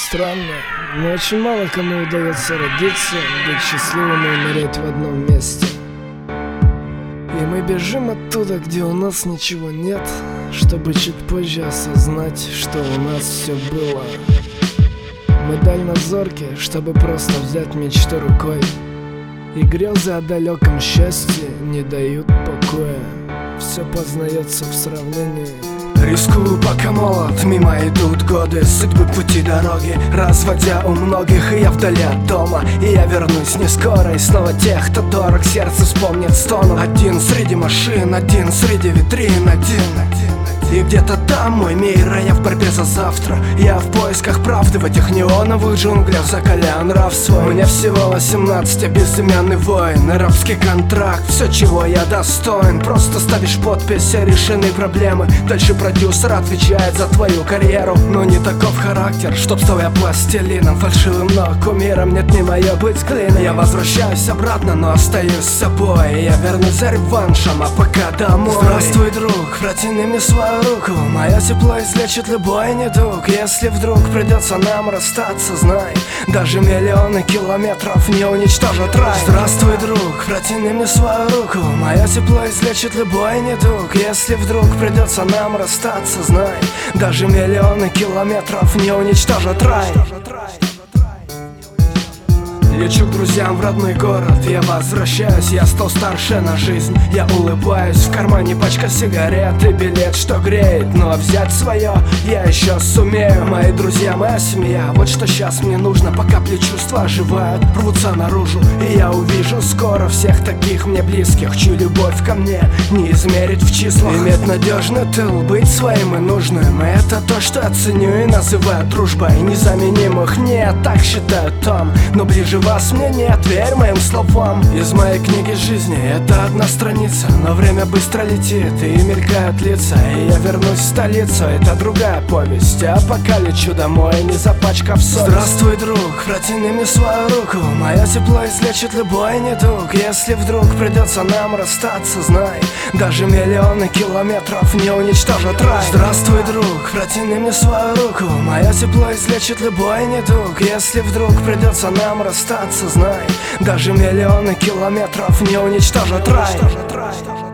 Странно, но очень мало кому удается родиться, быть счастливым и умереть в одном месте. И мы бежим оттуда, где у нас ничего нет, чтобы чуть позже осознать, что у нас все было. Мы дальнозорки, чтобы просто взять мечту рукой, и грезы о далеком счастье не дают покоя. Все познается в сравнении. Рискую, пока молод, мимо идут годы, судьбы, пути, дороги, разводя у многих, и я вдали от дома. И я вернусь не скоро, и снова тех, кто дорог, сердце вспомнит стонов. Один среди машин, один среди витрин, один. И где-то там мой мир, а я в борьбе за завтра. Я в поисках правды в этих неоновых джунглях, закаляю нрав свой. Мне всего 18, а безымянный воин, рабский контракт, все, чего я достоин. Просто ставишь подпись, и решены проблемы. Дальше продюсер отвечает за твою карьеру. Но не таков характер, чтоб стоя пластилином фальшивым, но кумиром нет, не мое быть клином. Я возвращаюсь обратно, но остаюсь с собой. Я вернусь за реваншем, а пока домой. Здравствуй, друг, протяни мне свою руку, мое тепло излечит любой недуг. Если вдруг придется нам расстаться, знай, даже миллионы километров не уничтожат рай. Здравствуй, друг, протяни мне свою руку, мое тепло излечит любой недуг. Если вдруг придется нам расстаться, знай, даже миллионы километров не уничтожат рай. Лечу к друзьям в родной город, я возвращаюсь, я стал старше на жизнь. Я улыбаюсь, в кармане пачка сигарет и билет, что греет. Но взять свое я еще сумею. Мои друзья, моя семья, вот что сейчас мне нужно. Пока чувства оживают, рвутся наружу, и я увижу скоро всех таких мне близких, чью любовь ко мне не измерить в числах. Иметь надежный тыл, быть своим и нужным — это то, что я ценю и называю дружбой. Незаменимых нет, так считает Том, но ближе вас мне нет, верь моим словам. Из моей книги жизни это одна страница, но время быстро летит и мелькают лица. И я вернусь в столицу, это другая повесть. А пока лечу домой, не запачкав совесть. Здравствуй, друг, протяни мне свою руку, мое тепло излечит любой недуг. Если вдруг придется нам расстаться, знай, даже миллионы километров не уничтожат рай. Здравствуй, друг, протяни мне свою руку, мое тепло излечит любой недуг. Если вдруг придется нам расстаться, знай, даже миллионы километров не уничтожат рай.